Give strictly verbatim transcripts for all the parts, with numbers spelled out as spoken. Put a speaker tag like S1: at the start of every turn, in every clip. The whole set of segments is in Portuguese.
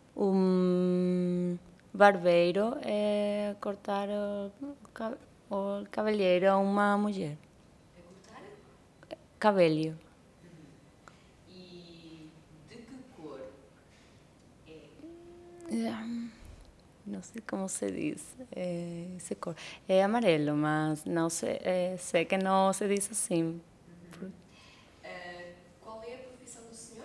S1: Um barbeiro é cortar o, ca- o cabelleiro a uma mulher.
S2: É cortar?
S1: Cabelo.
S2: E de que cor é?
S1: Não sei como se diz é, esse cor. É amarelo, mas não sei, é, sei que não se diz assim.
S2: Uh, qual é a profissão do senhor?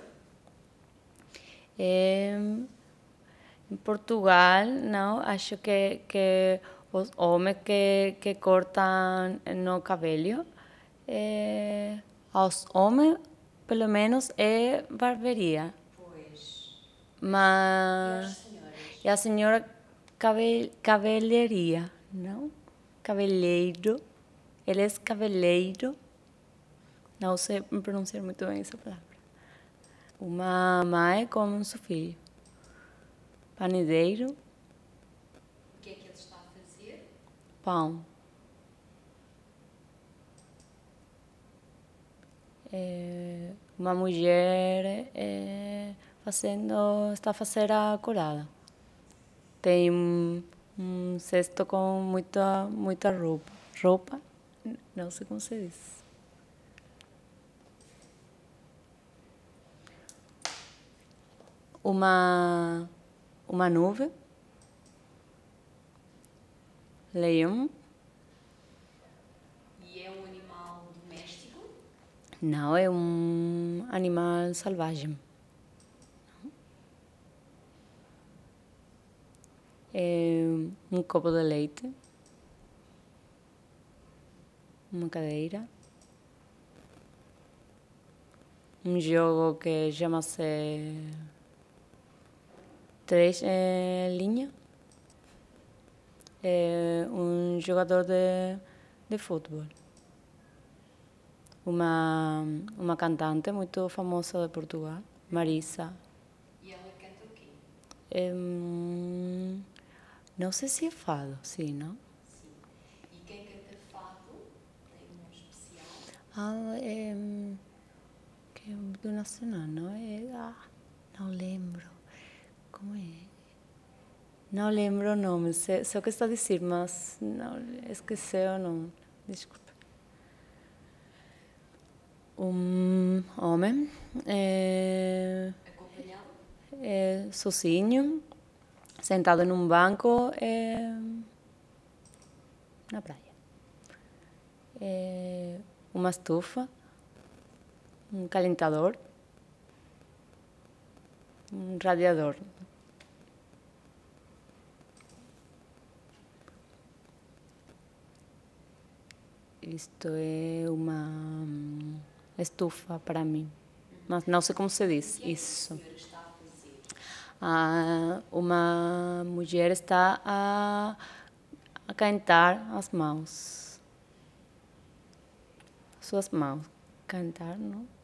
S1: É, em Portugal, não, acho que, que os homens que, que cortam no cabelo, é, aos homens, pelo menos, é barbearia.
S2: Pois. E
S1: Mas
S2: às senhoras?
S1: é a senhora cabel, cabeleireira, não? Cabeleireiro. Ele é cabeleireiro. Não sei pronunciar muito bem essa palavra. Uma mãe com seu filho. Panideiro,
S2: O que é que ele está a fazer?
S1: pão. É, uma mulher é, fazendo, está a fazer a curada. Tem um, um cesto com muita, muita roupa. Roupa? Não sei como se diz. Uma, uma nuvem. Leão.
S2: E é um animal doméstico?
S1: Não, é um animal selvagem. É um copo de leite. Uma cadeira. Um jogo que chama-se Três em Linha. É um jogador de, de futebol. Uma, uma cantante muito famosa de Portugal, Marisa.
S2: E ela canta o quê?
S1: É, hum, não sei se é fado, sim, não?
S2: Sim. E quem canta fado tem um nome especial?
S1: Ah, é, hum, que é do Nacional, não é? Ah, não lembro. Como é? Não lembro o nome, sei, sei o que está a dizer, mas não, esqueci o nome. Desculpa. Um homem é,
S2: Acompanhado?
S1: é sozinho, sentado num banco é, na praia. É, uma estufa, um calentador, um radiador. Isto é uma hum, estufa para mim, mas não sei como se diz
S2: O que é que
S1: isso.
S2: o senhor está a fazer?
S1: Ah, uma mulher está a, a cantar as mãos. Suas mãos. Cantar, não?